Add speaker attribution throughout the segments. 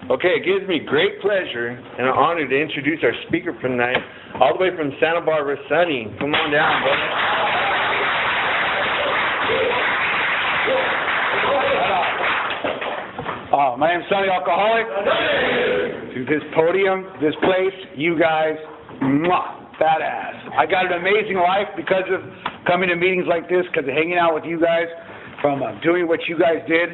Speaker 1: Okay, it gives me great pleasure and an honor to introduce our speaker for tonight, all the way from Santa Barbara, Sonny. Come on down, brother.
Speaker 2: My name's Sonny Alcoholic. To this podium, this place, you guys, badass. I got an amazing life because of coming to meetings like this, because of hanging out with you guys, from doing what you guys did.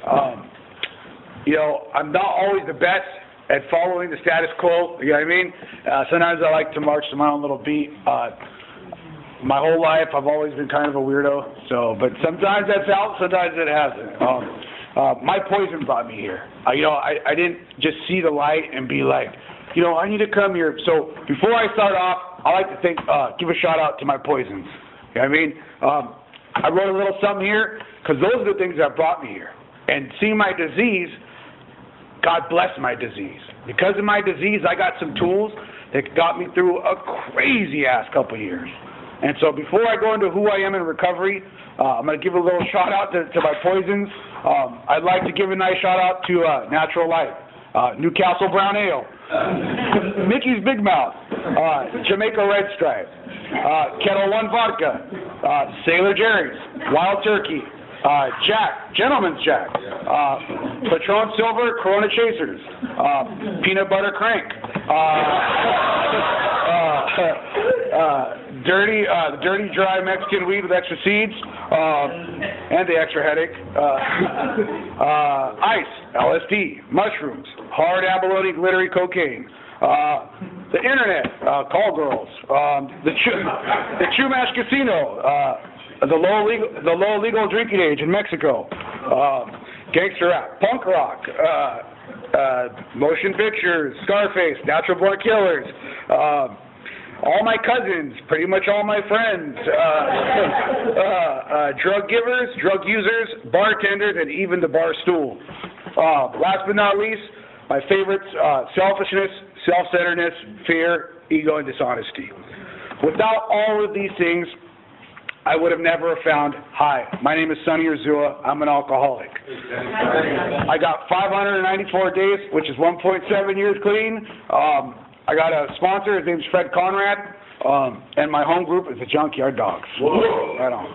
Speaker 2: I'm not always the best at following the status quo, you know what I mean? Sometimes I like to march to my own little beat. My whole life, I've always been kind of a weirdo, but sometimes that's out, sometimes it hasn't. My poison brought me here. I didn't just see the light and be like, I need to come here. So before I start off, I like to give a shout out to my poisons. You know what I mean? I wrote a little something here because those are the things that brought me here. And seeing my disease, God bless my disease. Because of my disease, I got some tools that got me through a crazy-ass couple years. And so before I go into who I am in recovery, I'm going to give a little shout-out to my poisons. I'd like to give a nice shout-out to Natural Light, Newcastle Brown Ale, Mickey's Big Mouth, Jamaica Red Stripe, Kettle One Vodka, Sailor Jerry's, Wild Turkey, Jack, Gentleman's Jack, Patron Silver, Corona Chasers, Peanut Butter Crank, dirty dry Mexican weed with extra seeds, and the extra headache, ice, LSD, mushrooms, hard abalone, glittery cocaine, the internet, call girls, the Chumash Casino, the low legal drinking age in Mexico, gangster rap, punk rock, motion pictures, Scarface, Natural Born Killers, all my cousins, pretty much all my friends, drug givers, drug users, bartenders, and even the bar stool. Last but not least, my favorites, selfishness, self-centeredness, fear, ego, and dishonesty. Without all of these things, I would have never found, hi, my name is Sonny Urzua, I'm an alcoholic. I got 594 days, which is 1.7 years clean. I got a sponsor, his name's Fred Conrad, and my home group is the Junkyard Dogs. Right on.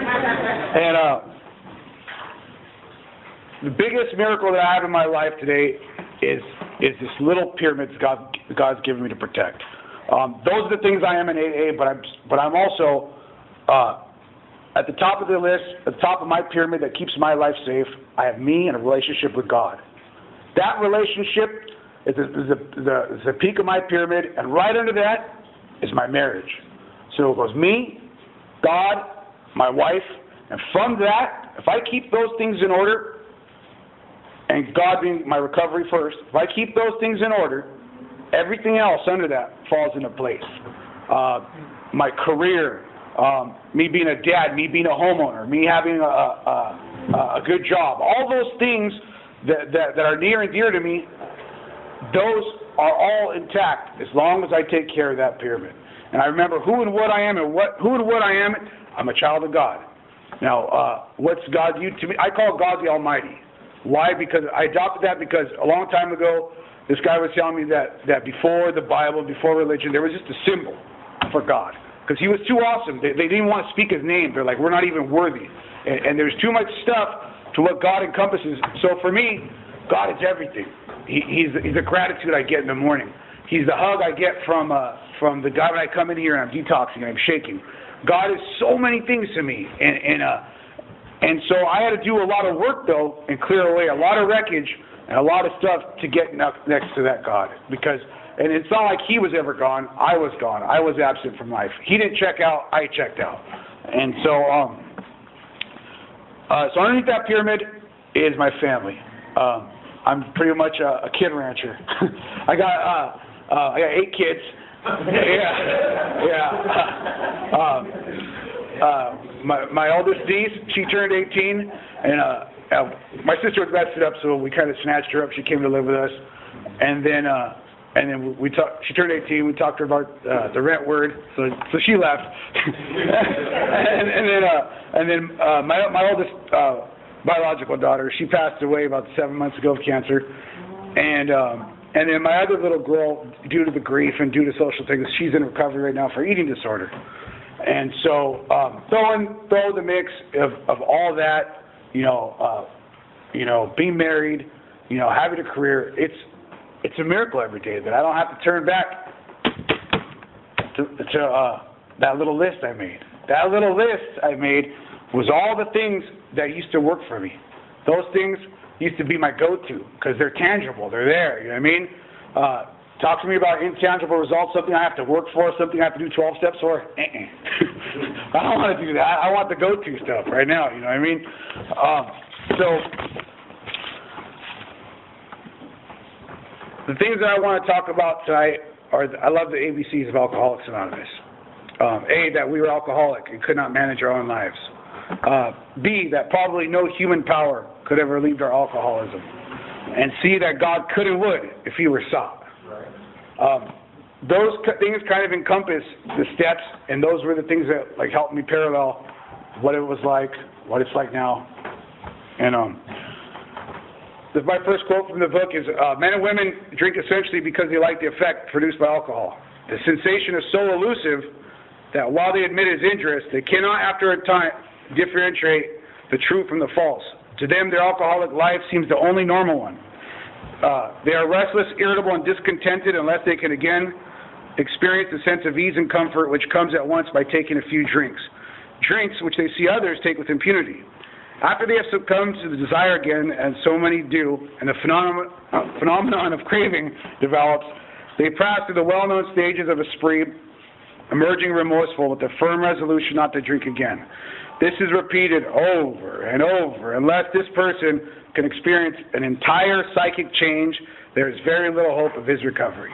Speaker 2: And the biggest miracle that I have in my life today is this little pyramid God's given me to protect. Those are the things I am in AA, but I'm also at the top of the list, at the top of my pyramid that keeps my life safe. I have me and a relationship with God. That relationship is the peak of my pyramid, and right under that is my marriage. So it goes me, God, my wife, and from that, if I keep those things in order, and God being my recovery first, if I keep those things in order, everything else under that falls into place. My career, me being a dad, me being a homeowner, me having a good job, all those things that are near and dear to me, those are all intact as long as I take care of that pyramid. And I remember who and what I am, I'm a child of God. Now, what's God you to me? I call God the Almighty. Why? Because I adopted that because a long time ago, this guy was telling me that before the Bible, before religion, there was just a symbol for God. Because he was too awesome. They didn't want to speak his name. They're like, we're not even worthy. And there's too much stuff to what God encompasses. So for me, God is everything. He's the gratitude I get in the morning. He's the hug I get from the guy when I come in here and I'm detoxing and I'm shaking. God is so many things to me. And so I had to do a lot of work, though, and clear away a lot of wreckage and a lot of stuff to get next to that God. And it's not like he was ever gone. I was gone. I was absent from life. He didn't check out. I checked out. And so underneath that pyramid is my family. I'm pretty much a kid rancher. I got 8 kids. My oldest Dee, she turned 18, and my sister was messed up, so we kind of snatched her up. She came to live with us, and then we talked. She turned 18. We talked to her about the rent word, so she left. and then my oldest biological daughter, she passed away about 7 months ago of cancer, And then my other little girl, due to the grief and due to social things, she's in recovery right now for eating disorder. And so, throw the mix of all that, being married, having a career, it's a miracle every day that I don't have to turn back to that little list I made. That little list I made was all the things that used to work for me. Those things used to be my go-to because they're tangible. They're there. You know what I mean? Talk to me about intangible results, something I have to work for, something I have to do 12 steps for. I don't want to do that. I want the go-to stuff right now. You know what I mean? So the things that I want to talk about tonight are, I love the ABCs of Alcoholics Anonymous. A, that we were alcoholic and could not manage our own lives. B, that probably no human power could ever relieve our alcoholism. And C, that God could and would if he were sought. Those things kind of encompass the steps, and those were the things that helped me parallel what it was like, what it's like now. And my first quote from the book is, men and women drink essentially because they like the effect produced by alcohol. The sensation is so elusive that while they admit it's injurious, they cannot after a time differentiate the true from the false. To them, their alcoholic life seems the only normal one. They are restless, irritable, and discontented unless they can again experience the sense of ease and comfort which comes at once by taking a few drinks. Drinks which they see others take with impunity. After they have succumbed to the desire again, and so many do, and the phenomenon of craving develops, they pass through the well-known stages of a spree, emerging remorseful with the firm resolution not to drink again. This is repeated over and over. Unless this person can experience an entire psychic change, there is very little hope of his recovery.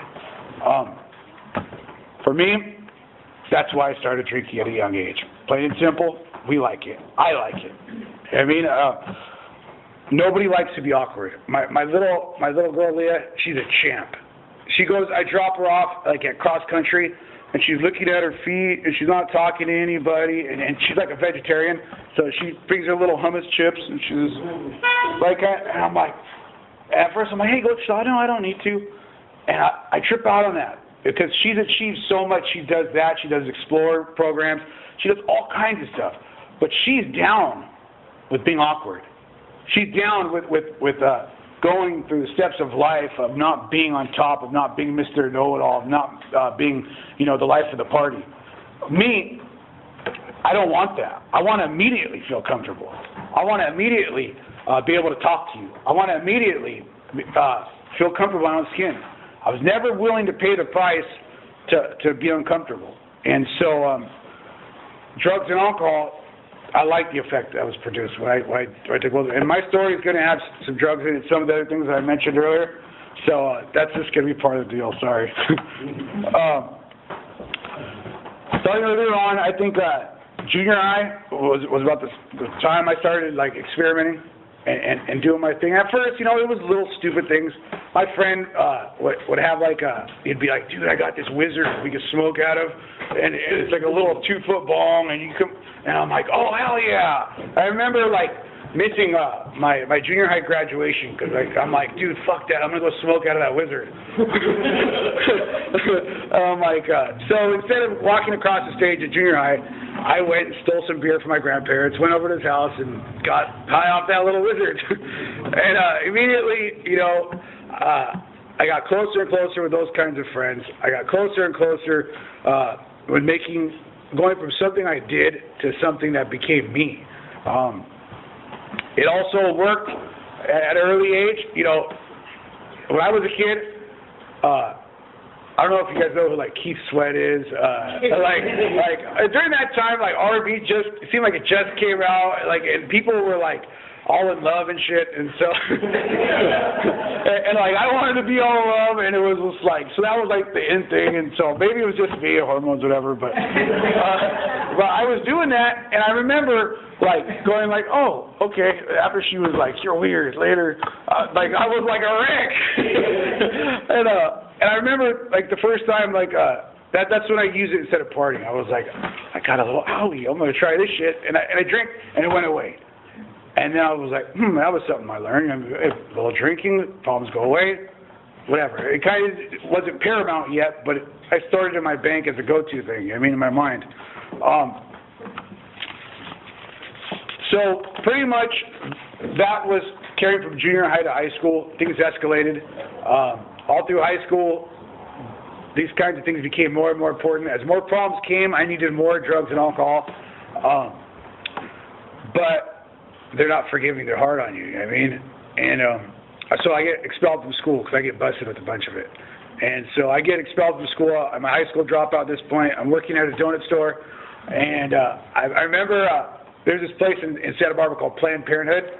Speaker 2: For me, that's why I started drinking at a young age. Plain and simple, we like it. I like it. I mean, nobody likes to be awkward. My little girl Leah, she's a champ. She goes, I drop her off at cross country, and she's looking at her feet, and she's not talking to anybody, and she's like a vegetarian, so she brings her little hummus chips, and she's like that, and I'm like, at first I'm like, hey, go, no, I don't need to, and I trip out on that, because she's achieved so much. She does that, she does Explore programs, she does all kinds of stuff, but she's down with being awkward. She's down with going through the steps of life, of not being on top, of not being Mr. Know-It-All, of not being, the life of the party. Me, I don't want that. I want to immediately feel comfortable. I want to immediately be able to talk to you. I want to immediately feel comfortable in my own skin. I was never willing to pay the price to be uncomfortable. And so drugs and alcohol, I like the effect that was produced when I took over. And my story is going to have some drugs in it, some of the other things that I mentioned earlier. So that's just going to be part of the deal, sorry. Starting earlier on, I think junior high was about the time I started experimenting and doing my thing. At first, it was little stupid things. My friend would have he'd be like, dude, I got this wizard we could smoke out of, and it's like a little 2-foot bong, and you come. And I'm like, oh, hell yeah. I remember, missing my junior high graduation because I'm like, dude, fuck that. I'm going to go smoke out of that wizard. Oh, my God. So instead of walking across the stage at junior high, I went and stole some beer from my grandparents, went over to his house, and got high off that little wizard. And immediately, I got closer and closer with those kinds of friends. I got closer and closer going from something I did to something that became me. It also worked at an early age. When I was a kid, I don't know if you guys know who Keith Sweat is. During that time, R&B it seemed like it just came out, and people were all in love and shit, and so and I wanted to be all in love, and it was just so that was the in thing, and so maybe it was just me, hormones, whatever, but I was doing that, and I remember going oh, okay, after she was you're weird, later, I was like a wreck, and I remember the first time that's when I used it instead of partying. I was I got a little owie, I'm gonna try this shit, and I drank, and it went away. And then I was like, that was something I learned. I mean, a little drinking, problems go away, whatever. It kind of wasn't paramount yet, but I started in my bank as a go-to thing, I mean, in my mind. So pretty much that was carrying from junior high to high school. Things escalated. All through high school, these kinds of things became more and more important. As more problems came, I needed more drugs and alcohol. But they're not forgiving. They're hard on you, you know what I mean? And so I get expelled from school because I get busted with a bunch of it. And so I get expelled from school. I'm a high school dropout at this point. I'm working at a donut store. And I remember there's this place in Santa Barbara called Planned Parenthood.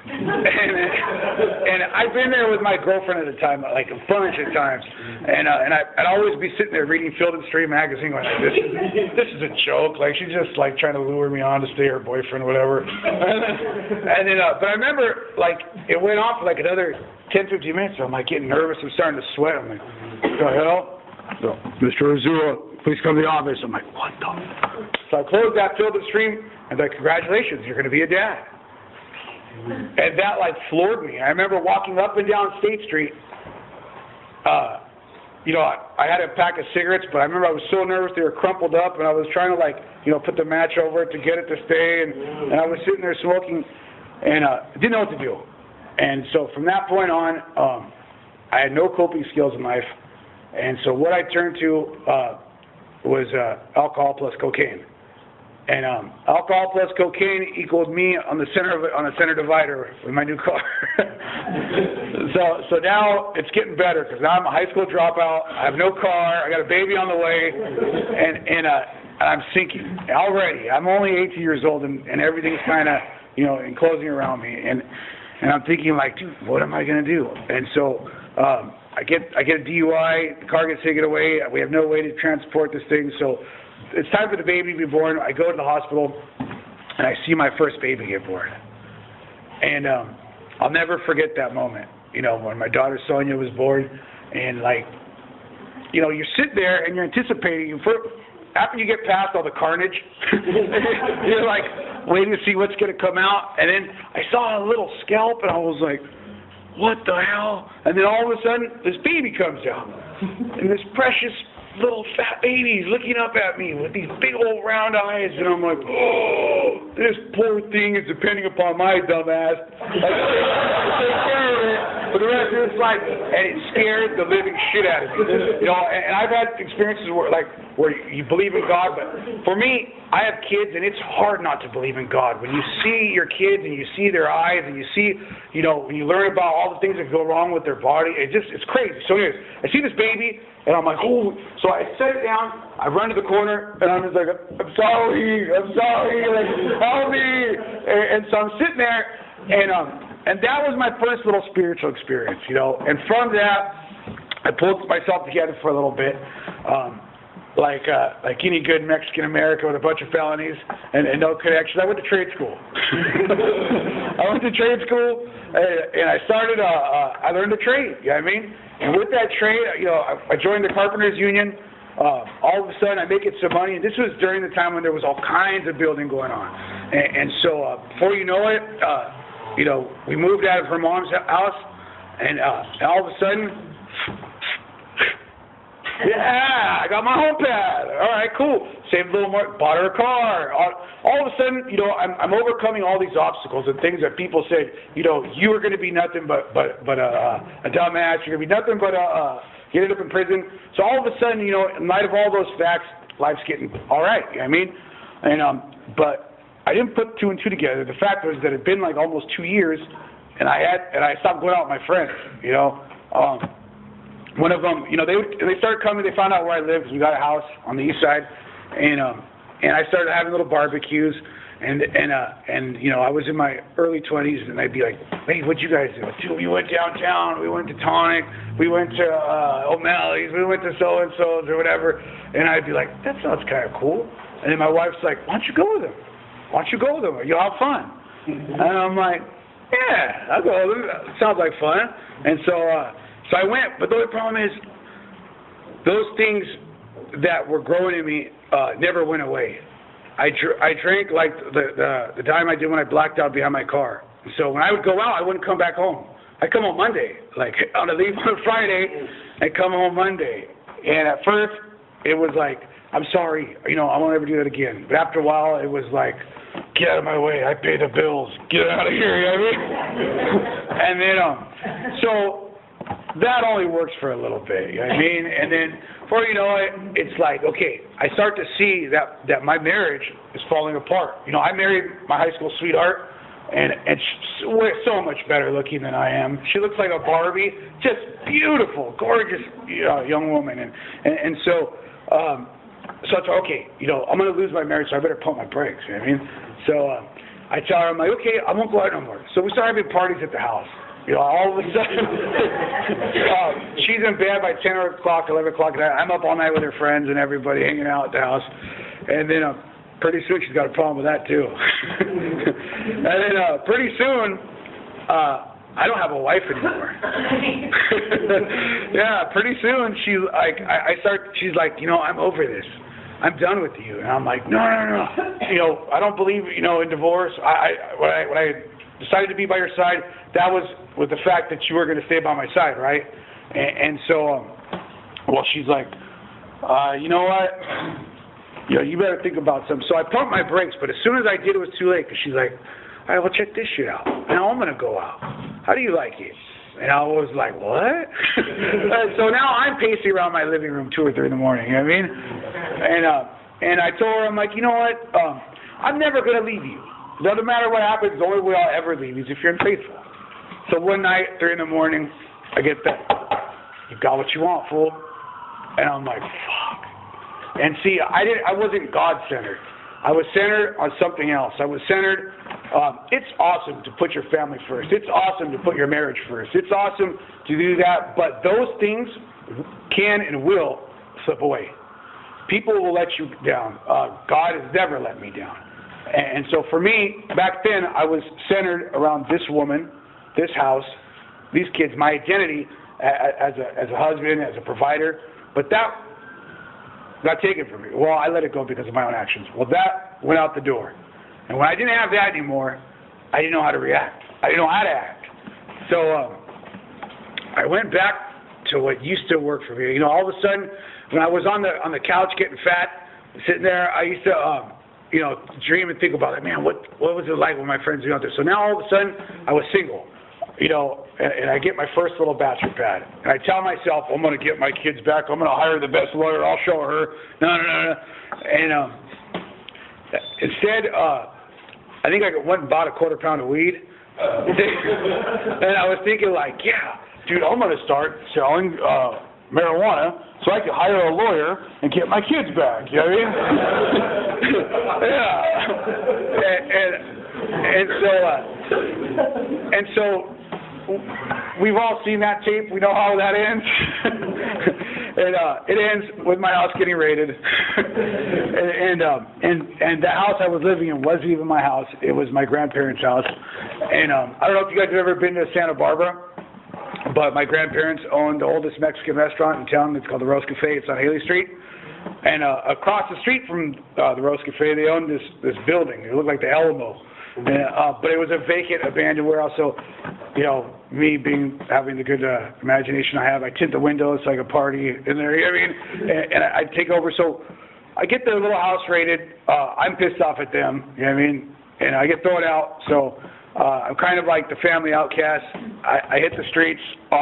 Speaker 2: And I've been there with my girlfriend at the time, like a bunch of times, and I'd always be sitting there reading Field and Stream magazine, like this is a joke, like she's just like trying to lure me on to stay her boyfriend, whatever. And then, but I remember like it went on for like another 10-15 minutes. So I'm like getting nervous, I'm starting to sweat. I'm like, what the hell? So, Mr. Ozula, please come to the office. I'm like, what the? So I closed that Field and Stream, and like, congratulations, you're going to be a dad. And that like floored me. I remember walking up and down State Street. You know, I had a pack of cigarettes, but I remember I was so nervous they were crumpled up, and I was trying to like, you know, put the match over it to get it to stay, and I was sitting there smoking, and didn't know what to do. And so from that point on, I had no coping skills in life, and so what I turned to was alcohol plus cocaine. And alcohol plus cocaine equaled me on the center divider with my new car. So now it's getting better because now I'm a high school dropout. I have no car. I got a baby on the way, and I'm sinking already. I'm only 18 years old, and everything's kind of, you know, enclosing around me. And I'm thinking like, dude, what am I gonna do? And so I get a DUI. The car gets taken away. We have no way to transport this thing. So it's time for the baby to be born. I go to the hospital, and I see my first baby get born. And I'll never forget that moment, you know, when my daughter Sonia was born. And, like, you know, you're sitting there, and you're anticipating. After you get past all the carnage, you're, like, waiting to see what's going to come out. And then I saw a little scalp, and I was like, what the hell? And then all of a sudden, this baby comes out. And this precious little fat baby's looking up at me with these big old round eyes, and I'm like, oh, this poor thing is depending upon my dumb ass. Like, take care of it for the rest of its life, and it scared the living shit out of me. You know, and I've had experiences where you believe in God, but for me, I have kids, and it's hard not to believe in God. When you see your kids and you see their eyes, and you see, you know, when you learn about all the things that go wrong with their body, it's crazy. So anyways, I see this baby, and I'm like, oh. So I set it down, I run to the corner, and I'm just like, I'm sorry, like, help me. And so I'm sitting there, and that was my first little spiritual experience, you know. And from that, I pulled myself together for a little bit, like any good Mexican American with a bunch of felonies and no connections. I went to trade school. I went to trade school, and I started, I learned to trade, you know what I mean? And with that trade, you know, I joined the Carpenters Union. All of a sudden, I'm making some money, and this was during the time when there was all kinds of building going on. And so before you know it, you know, we moved out of her mom's house, and all of a sudden, yeah, I got my home pad. All right, cool. Saved a little more, bought her a car. All of a sudden, you know, I'm overcoming all these obstacles and things that people said, you know, you are going to be nothing but a dumbass. You're going to be nothing but you ended up in prison. So all of a sudden, you know, in light of all those facts, life's getting all right. You know what I mean? And but I didn't put two and two together. The fact was that it had been like almost 2 years, and I stopped going out with my friends. You know. One of them, you know, they started coming. They found out where I lived. We got a house on the east side, and I started having little barbecues, and you know, I was in my early 20s, and I'd be like, hey, what'd you guys do? Dude, we went downtown. We went to Tonic. We went to O'Malley's. We went to so and so's or whatever, and I'd be like, that sounds kind of cool. And then my wife's like, why don't you go with them? Why don't you go with them? You'll have fun. And I'm like, yeah, I'll go with them. Sounds like fun. And so I went, but the only problem is those things that were growing in me never went away. I drank like the time I did when I blacked out behind my car. So when I would go out, I wouldn't come back home. I'd come home Monday, like on a leave on Friday, and come home Monday. And at first, it was like, I'm sorry, I won't ever do that again. But after a while, it was like, get out of my way, I pay the bills, get out of here, you know what I mean? And then, so that only works for a little bit, you know what I mean? And then, before you know it, it's like, okay, I start to see that my marriage is falling apart. I married my high school sweetheart, and she's so much better looking than I am. She looks like a Barbie, just beautiful, gorgeous young woman. And so I thought, okay, I'm going to lose my marriage, so I better pump my brakes, you know what I mean? So I tell her, I'm like, okay, I won't go out no more. So we started having parties at the house. All of a sudden, she's in bed by 10 o'clock, 11 o'clock at night. I'm up all night with her friends and everybody hanging out at the house. And then pretty soon she's got a problem with that too. And then pretty soon, I don't have a wife anymore. Yeah, pretty soon she's like, I'm over this. I'm done with you. And I'm like, no. I don't believe, in divorce. When I decided to be by your side, that was with the fact that you were going to stay by my side, right? And so, well, she's like, you know what? You better think about something. So I pumped my brakes, but as soon as I did, it was too late, because she's like, all right, well, check this shit out. Now I'm going to go out. How do you like it? And I was like, what? So now I'm pacing around my living room 2 or 3 in the morning, you know what I mean? And I told her, I'm like, you know what? I'm never going to leave you. It doesn't matter what happens, the only way I'll ever leave is if you're unfaithful. So one night, 3 in the morning, I get that, you got what you want, fool. And I'm like, fuck. And see, I wasn't God-centered. I was centered on something else. I was centered, it's awesome to put your family first. It's awesome to put your marriage first. It's awesome to do that, but those things can and will slip away. People will let you down. God has never let me down. And so for me, back then, I was centered around this woman, this house, these kids, my identity as a husband, as a provider. But that got taken from me. Well, I let it go because of my own actions. Well, that went out the door. And when I didn't have that anymore, I didn't know how to react. I didn't know how to act. So I went back to what used to work for me. All of a sudden, when I was on the couch getting fat, sitting there, I used to dream and think about it. Man, what was it like when my friends were out there? So now all of a sudden, I was single, and I get my first little bachelor pad. And I tell myself, I'm going to get my kids back. I'm going to hire the best lawyer. I'll show her. No. And instead, I think I went and bought a quarter pound of weed. And I was thinking like, yeah, dude, I'm going to start selling marijuana so I can hire a lawyer and get my kids back, you know what I mean? Yeah. And so we've all seen that tape. We know how that ends. And it ends with my house getting raided. And the house I was living in wasn't even my house. It was my grandparents' house. And I don't know if you guys have ever been to Santa Barbara, but my grandparents owned the oldest Mexican restaurant in town. It's called the Rose Cafe. It's on Haley Street. And across the street from the Rose Cafe, they owned this building. It looked like the Alamo. And, but it was a vacant, abandoned warehouse. So, me having the good imagination I have, I tint the windows so I could party in there. I mean, and I'd take over. So I get their little house raided. I'm pissed off at them. You know what I mean? And I get thrown out. So I'm kind of like the family outcast. I hit the streets.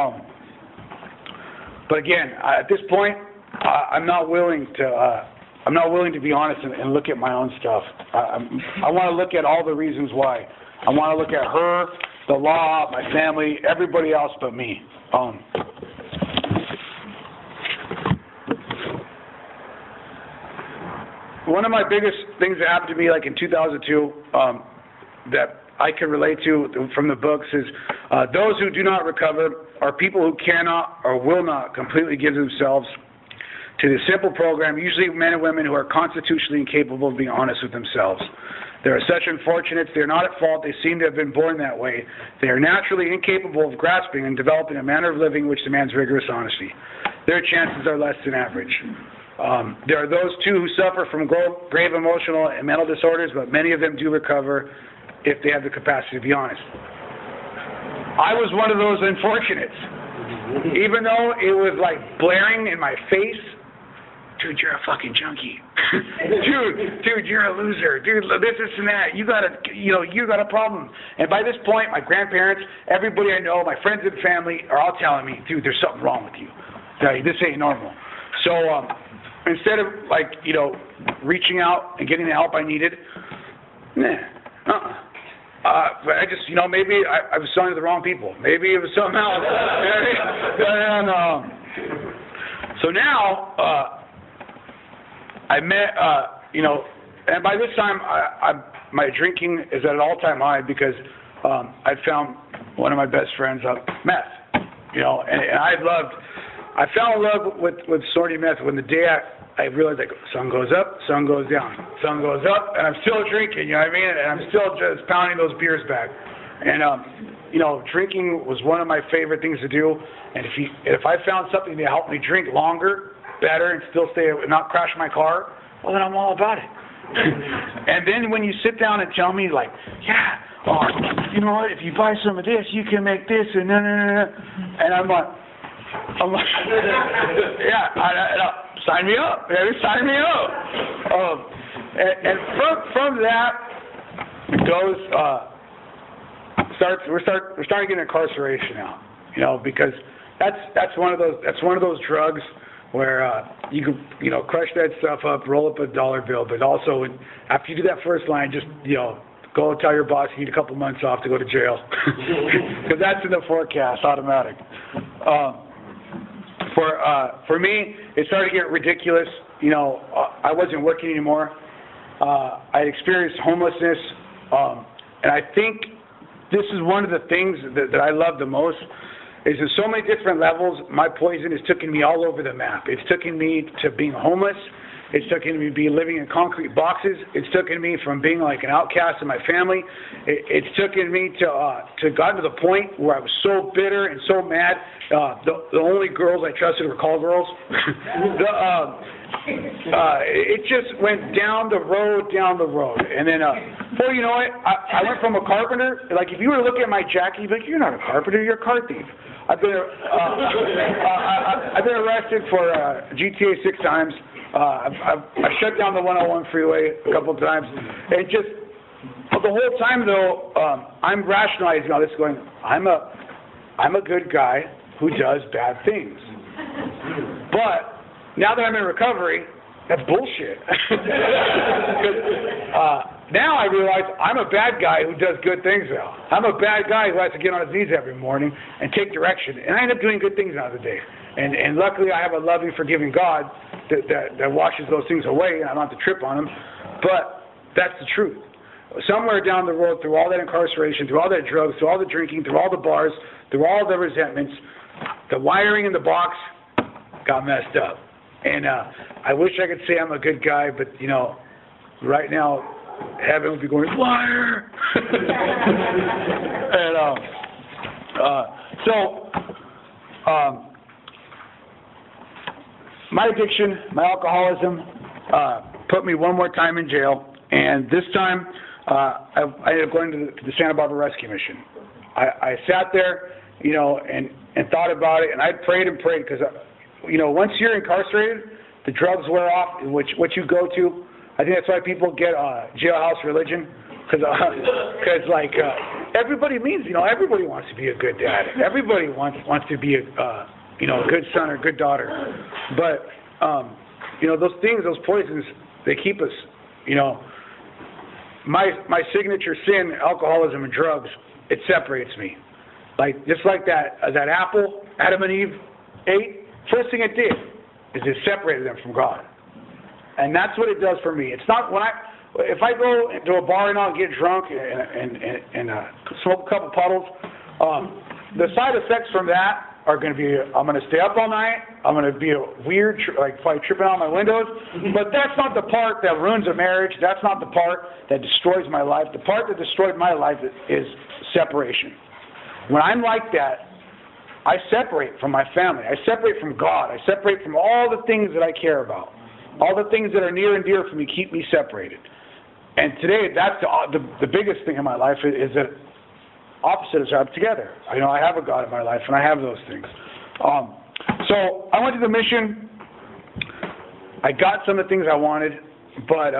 Speaker 2: But again, at this point, I'm not willing to be honest and look at my own stuff. I want to look at all the reasons why. I want to look at her, the law, my family, everybody else but me. One of my biggest things that happened to me, like in 2002, that I can relate to from the books is those who do not recover are people who cannot or will not completely give themselves to the simple program, usually men and women who are constitutionally incapable of being honest with themselves. They are such unfortunates. They are not at fault. They seem to have been born that way. They are naturally incapable of grasping and developing a manner of living which demands rigorous honesty. Their chances are less than average. There are those too who suffer from grave emotional and mental disorders, but many of them do recover if they have the capacity to be honest. I was one of those unfortunates. Even though it was like blaring in my face, dude, you're a fucking junkie. dude, you're a loser. Dude, this and that. You got a problem. And by this point, my grandparents, everybody I know, my friends and family are all telling me, dude, there's something wrong with you. This ain't normal. So instead of reaching out and getting the help I needed, but I just, maybe I was selling to the wrong people. Maybe it was something else. So now, I met, and by this time, my drinking is at an all-time high because I found one of my best friends, meth. And I fell in love with snorting meth when the day I realized, like, sun goes up, sun goes down, sun goes up, and I'm still drinking, you know what I mean? And I'm still just pounding those beers back. And, drinking was one of my favorite things to do. And if I found something to help me drink longer, better, and still not crash my car, well, then I'm all about it. And then when you sit down and tell me, like, yeah, you know what, if you buy some of this, you can make this, and and I'm like, yeah, sign me up, baby, sign me up. And from that goes, we're starting to get incarceration now, because that's one of those drugs where you can crush that stuff up, roll up a dollar bill, but also after you do that first line, just go tell your boss you need a couple months off to go to jail, because that's in the forecast, automatic. For me, it started to get ridiculous. I wasn't working anymore. I experienced homelessness, and I think this is one of the things that I love the most. Is in so many different levels, my poison has taken me all over the map. It's taken me to being homeless. It's taken me to be living in concrete boxes. It's taken me from being like an outcast in my family. It's taken me to gotten to the point where I was so bitter and so mad. The only girls I trusted were call girls. It just went down the road. And then, well, you know what? I went from a carpenter. Like, if you were to look at my jacket, you'd be like, you're not a carpenter, you're a car thief. I've been arrested for GTA 6 times. I shut down the 101 freeway a couple of times. And just the whole time, though, I'm rationalizing all this, going, I'm a good guy who does bad things. But now that I'm in recovery, that's bullshit. Now I realize I'm a bad guy who does good things now. I'm a bad guy who has to get on his knees every morning and take direction. And I end up doing good things now today. And luckily I have a loving, forgiving God that washes those things away, and I don't have to trip on them. But that's the truth. Somewhere down the road, through all that incarceration, through all that drugs, through all the drinking, through all the bars, through all the resentments, the wiring in the box got messed up. And I wish I could say I'm a good guy, but, right now, heaven would be going, liar! And my addiction, my alcoholism, put me one more time in jail. And this time, I ended up going to the Santa Barbara Rescue Mission. I sat there, and thought about it, and I prayed and prayed, because, once you're incarcerated, the drugs wear off, what you go to. I think that's why people get jailhouse religion, because everybody everybody wants to be a good dad. Everybody wants to be a good son or good daughter. But those things, those poisons, they keep us. My signature sin, alcoholism and drugs, it separates me. Just like that apple Adam and Eve ate. First thing it did is it separated them from God. And that's what it does for me. It's not if I go into a bar and I'll get drunk and smoke a couple puddles, the side effects from that are going to be, I'm going to stay up all night, I'm going to be weird, probably tripping out my windows, but that's not the part that ruins a marriage, that's not the part that destroys my life. The part that destroyed my life is separation. When I'm like that, I separate from my family, I separate from God, I separate from all the things that I care about. All the things that are near and dear for me keep me separated. And today, that's the biggest thing in my life is that opposites are together. I have a God in my life, and I have those things. So I went to the mission. I got some of the things I wanted, but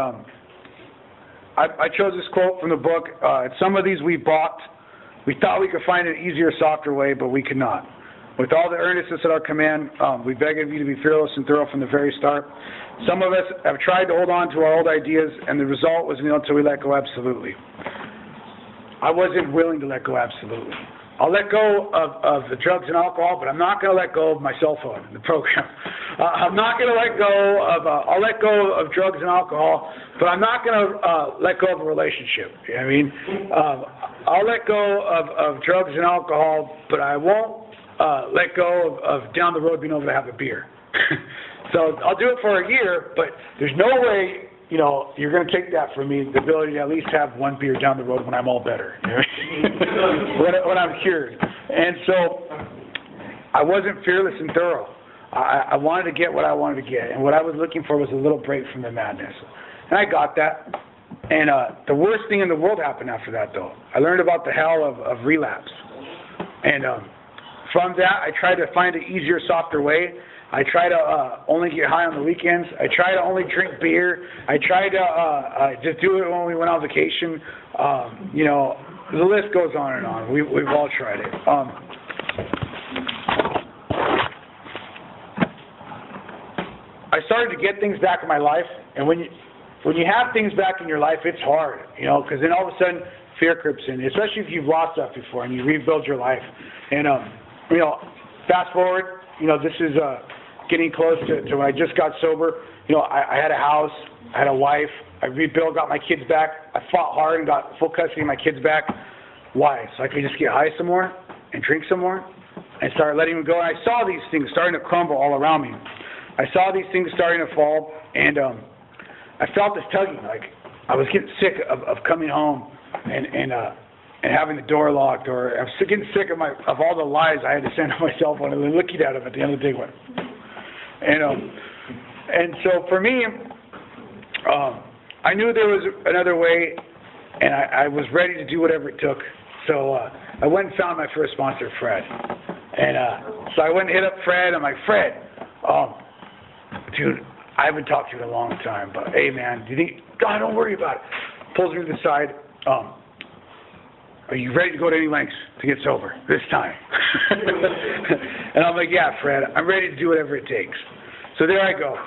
Speaker 2: I chose this quote from the book. Some of these we balked. We thought we could find an easier, softer way, but we could not. With all the earnestness at our command, we beg of you to be fearless and thorough from the very start. Some of us have tried to hold on to our old ideas, and the result was nil until we let go absolutely. I wasn't willing to let go absolutely. I'll let go of the drugs and alcohol, but I'm not going to let go of my cell phone, the program. I'm not going to let go of, I'll let go of drugs and alcohol, but I'm not going to let go of a relationship. You know what I mean? I'll let go of drugs and alcohol, but I won't let go of down the road being able to have a beer. So I'll do it for a year, but there's no way, you're going to take that from me, the ability to at least have one beer down the road when I'm all better, when I'm cured. And so I wasn't fearless and thorough. I wanted to get what I wanted to get, and what I was looking for was a little break from the madness. And I got that. And the worst thing in the world happened after that, though. I learned about the hell of relapse. And from that, I tried to find an easier, softer way. I try to only get high on the weekends. I try to only drink beer. I try to just do it when we went on vacation. The list goes on and on. We've all tried it. I started to get things back in my life, and when you have things back in your life, it's hard, because then all of a sudden fear creeps in, especially if you've lost stuff before and you rebuild your life. And fast forward, this is getting close to when I just got sober. I had a house, I had a wife, I rebuilt, got my kids back. I fought hard and got full custody of my kids back. Why? So I could just get high some more and drink some more and start letting them go. And I saw these things starting to crumble all around me. I saw these things starting to fall, and I felt this tugging, like I was getting sick of coming home and having the door locked, or I was getting sick of all the lies I had to send on my cell phone and then looking at them at the end of the day. And so for me, I knew there was another way, and I was ready to do whatever it took. So I went and found my first sponsor, Fred. And so I went and hit up Fred. I'm like, Fred, dude, I haven't talked to you in a long time, but hey, man, do you think, God, don't worry about it. Pulls me to the side. Are you ready to go to any lengths to get sober this time? And I'm like, yeah, Fred, I'm ready to do whatever it takes. So there I go.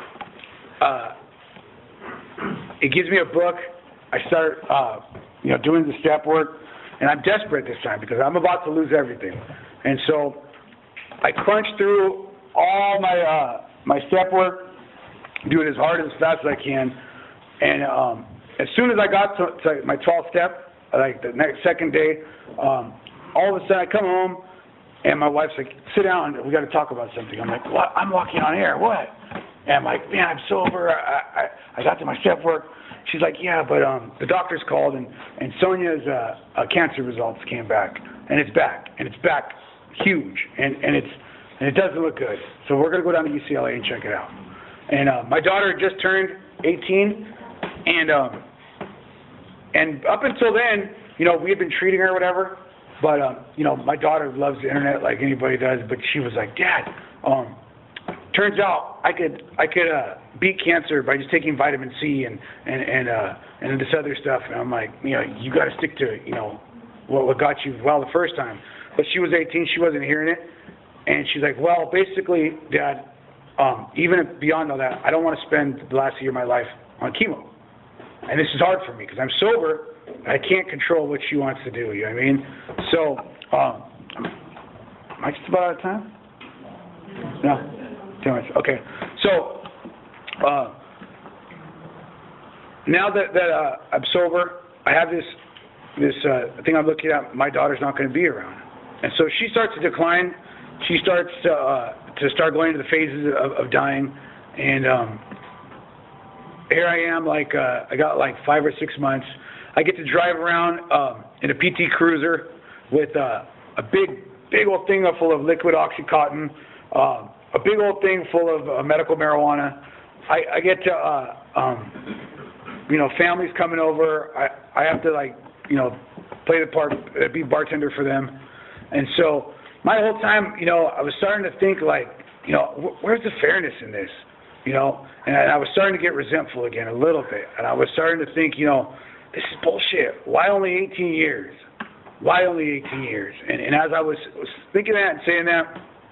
Speaker 2: It gives me a book. I start, doing the step work, and I'm desperate this time because I'm about to lose everything. And so I crunch through all my step work, do it as hard and as fast as I can. And as soon as I got to my 12th step, like the second day, all of a sudden I come home, and my wife's like, sit down, we got to talk about something. I'm like, what? I'm walking on air, what? And I'm like, man, I'm sober, I got to my step work. She's like, yeah, but the doctor's called, and Sonia's cancer results came back, and it's back huge, and it doesn't look good. So we're going to go down to UCLA and check it out. And my daughter just turned 18, and up until then, we had been treating her or whatever, but, my daughter loves the internet like anybody does, but she was like, Dad, turns out I could beat cancer by just taking vitamin C and this other stuff. And I'm like, you got to stick to, what got you well the first time. But she was 18, she wasn't hearing it. And she's like, well, basically, Dad, even beyond all that, I don't want to spend the last year of my life on chemo. And this is hard for me because I'm sober. I can't control what she wants to do, you know what I mean? So, am I just about out of time? No? 10 minutes. Okay. So, now that I'm sober, I have this thing I'm looking at. My daughter's not going to be around. And so she starts to decline. She starts to start going into the phases of dying. And here I am, I got 5 or 6 months. I get to drive around in a PT Cruiser with a big old thing full of liquid Oxycontin, a big old thing full of medical marijuana, I get to, you know, families coming over. I have to, like, you know, play the part, be bartender for them. And so my whole time, you know, I was starting to think, like, you know, where's the fairness in this? You know, and I was starting to get resentful again a little bit. And I was starting to think, you know, this is bullshit. Why only 18 years? Why only 18 years? And as I was thinking that and saying that,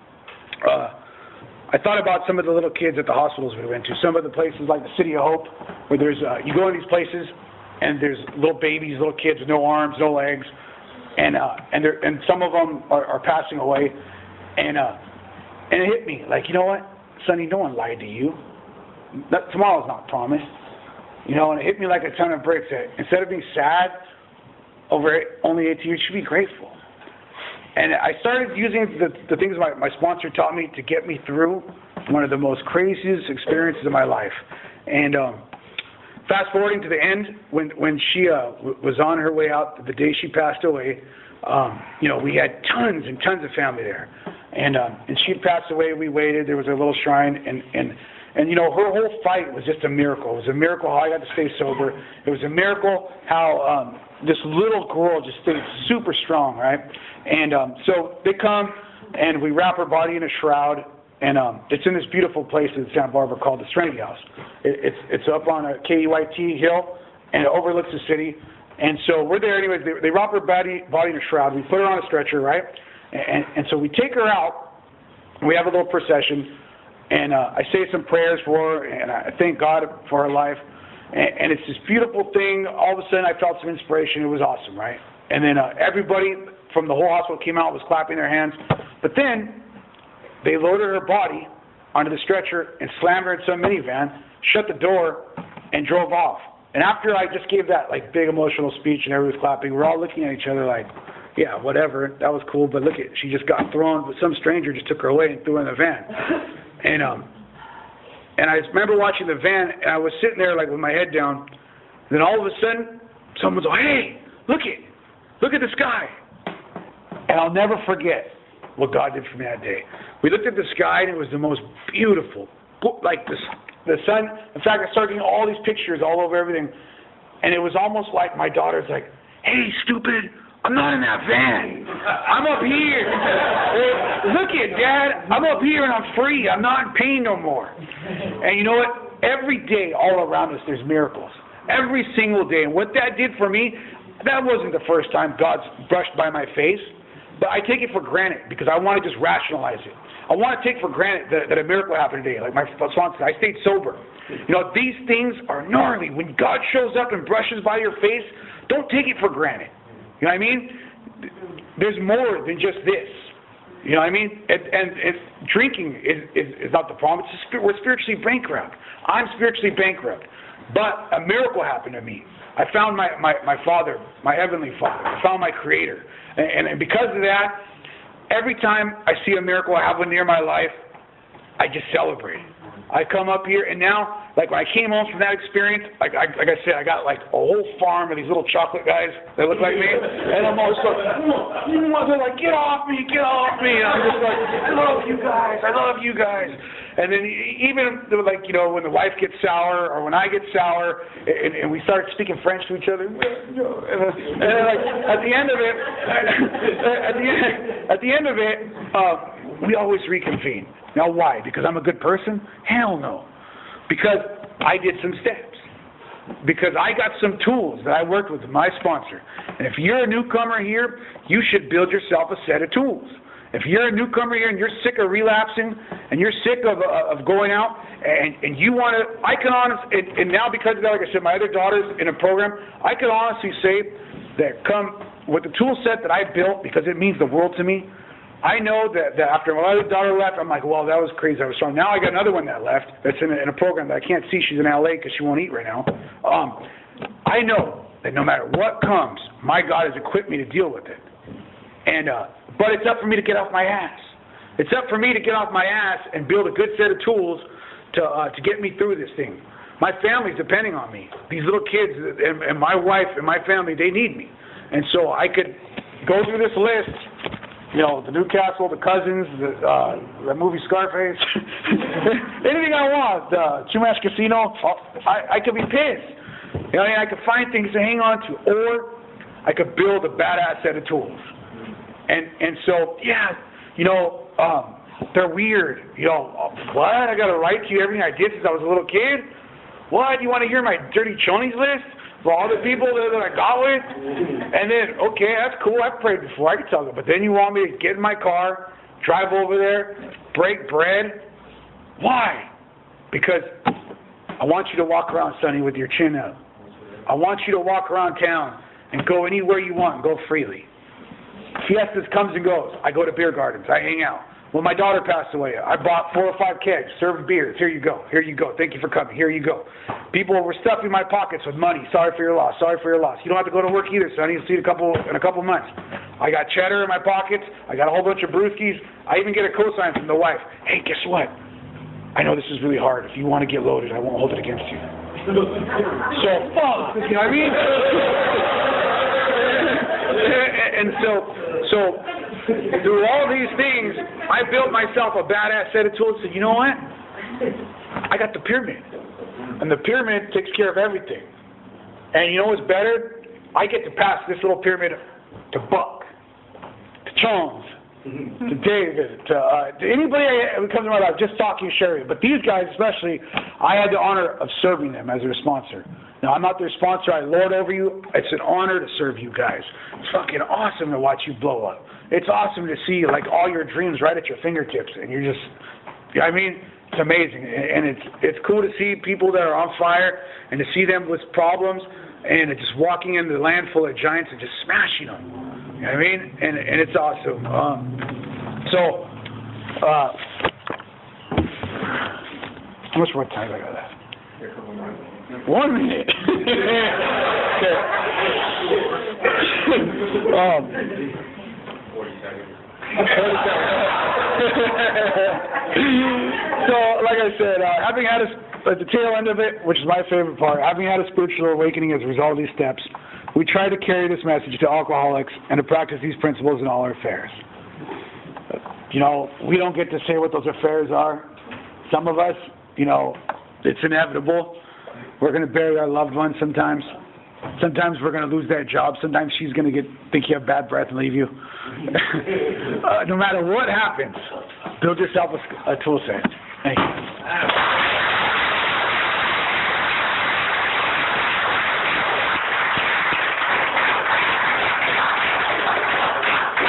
Speaker 2: I thought about some of the little kids at the hospitals we went to, some of the places like the City of Hope, where there's, you go in these places, and there's little babies, little kids with no arms, no legs, and some of them are passing away, and it hit me, like, you know what, Sonny, no one lied to you. Tomorrow's not promised, you know, and it hit me like a ton of bricks. That instead of being sad over only 18 years, you should be grateful. And I started using the things my sponsor taught me to get me through one of the most craziest experiences of my life. And fast forwarding to the end, when she was on her way out, the day she passed away, you know, we had tons and tons of family there. And she passed away, we waited, there was a little shrine, and you know, her whole fight was just a miracle. It was a miracle how I got to stay sober. It was a miracle how this little girl just stayed super strong, right? And so they come, and we wrap her body in a shroud, and it's in this beautiful place in Santa Barbara called the Serenity House. It's up on a KEYT hill, and it overlooks the city. And so we're there anyways. They wrap her body in a shroud. We put her on a stretcher, right? And so we take her out, and we have a little procession, and I say some prayers for her, and I thank God for her life. And it's this beautiful thing. All of a sudden, I felt some inspiration. It was awesome, right? And then everybody from the whole hospital came out, was clapping their hands. But then they loaded her body onto the stretcher and slammed her in some minivan, shut the door, and drove off. And after I just gave that, like, big emotional speech and everybody was clapping, we're all looking at each other like, yeah, whatever, that was cool, but look, she just got thrown, some stranger just took her away and threw her in the van. And I remember watching the van, and I was sitting there, like, with my head down, and then all of a sudden, someone's like, hey, look at the sky. And I'll never forget what God did for me that day. We looked at the sky, and it was the most beautiful, like the sun. In fact, I started getting all these pictures all over everything, and it was almost like my daughter's like, hey, stupid, I'm not in that van. I'm up here. Look it, Dad, I'm up here and I'm free. I'm not in pain no more. And you know what? Every day all around us there's miracles. Every single day. And what that did for me, that wasn't the first time God's brushed by my face, but I take it for granted because I want to just rationalize it. I want to take for granted that a miracle happened today. Like my sponsor said, I stayed sober. You know, these things are gnarly. When God shows up and brushes by your face, don't take it for granted. You know what I mean? There's more than just this. You know what I mean? And drinking is not the problem. We're spiritually bankrupt. I'm spiritually bankrupt. But a miracle happened to me. I found my Father, my Heavenly Father. I found my Creator. And because of that, every time I see a miracle happen near my life, I just celebrate. I come up here, and now, like when I came home from that experience, like I said, I got like a whole farm of these little chocolate guys that look like me, and I'm always like, they're like, get off me, get off me. And I'm just like, I love you guys. And then even like, you know, when the wife gets sour or when I get sour, and we start speaking French to each other, and then like at the end of it, we always reconvene. Now why? Because I'm a good person? Hell no. Because I did some steps. Because I got some tools that I worked with my sponsor. And if you're a newcomer here, you should build yourself a set of tools. If you're a newcomer here and you're sick of relapsing and you're sick of going out and you want to, I can honestly, and now because of that, like I said, my other daughter's in a program, I can honestly say that come with the tool set that I built, because it means the world to me, I know that after my other daughter left, I'm like, well, that was crazy. I was strong. Now I got another one that left that's in a program that I can't see. She's in LA because she won't eat right now. I know that no matter what comes, my God has equipped me to deal with it. And but it's up for me to get off my ass. It's up for me to get off my ass and build a good set of tools to get me through this thing. My family's depending on me. These little kids and my wife and my family, they need me. And so I could go through this list you know, the Newcastle, the Cousins, the movie Scarface, anything I want, Chumash Casino, I could be pissed. You know, I could find things to hang on to, or I could build a badass set of tools. And so, yeah, you know, they're weird. You know, what? I got to write to you everything I did since I was a little kid? What? You want to hear my dirty chonies list for all the people that I got with? And then, okay, that's cool. I've prayed before. I can tell them. But then you want me to get in my car, drive over there, break bread? Why? Because I want you to walk around, Sonny, with your chin up. I want you to walk around town and go anywhere you want and go freely. Fiestas comes and goes. I go to beer gardens. I hang out. When my daughter passed away, I bought 4 or 5 kegs, served beers. Here you go. Here you go. Thank you for coming. Here you go. People were stuffing my pockets with money. Sorry for your loss. Sorry for your loss. You don't have to go to work either, Sonny. You'll see it in a couple months. I got cheddar in my pockets. I got a whole bunch of brewskis. I even get a cosign from the wife. Hey, guess what? I know this is really hard. If you want to get loaded, I won't hold it against you. So, fuck. You know what I mean? And so through all these things, I built myself a badass set of tools. Said, you know what? I got the pyramid, and the pyramid takes care of everything. And you know what's better? I get to pass this little pyramid to Buck, to Jones, to David, to anybody who comes in my life. Just talking Sherry, but these guys especially, I had the honor of serving them as their sponsor. Now, I'm not their sponsor. I lord over you. It's an honor to serve you guys. It's fucking awesome to watch you blow up. It's awesome to see, like, all your dreams right at your fingertips. And you're just, I mean, it's amazing. And it's cool to see people that are on fire and to see them with problems and just walking into the land full of giants and just smashing them. You know what I mean? And it's awesome. How much more time do I got left? 1 minute. Okay. 40 seconds. So, like I said, having had at the tail end of it, which is my favorite part, having had a spiritual awakening as a result of these steps, we try to carry this message to alcoholics and to practice these principles in all our affairs. You know, we don't get to say what those affairs are. Some of us, you know, it's inevitable. We're going to bury our loved ones sometimes. Sometimes we're going to lose that job. Sometimes she's going to think you have bad breath and leave you. No matter what happens, build yourself a tool set. Thank you.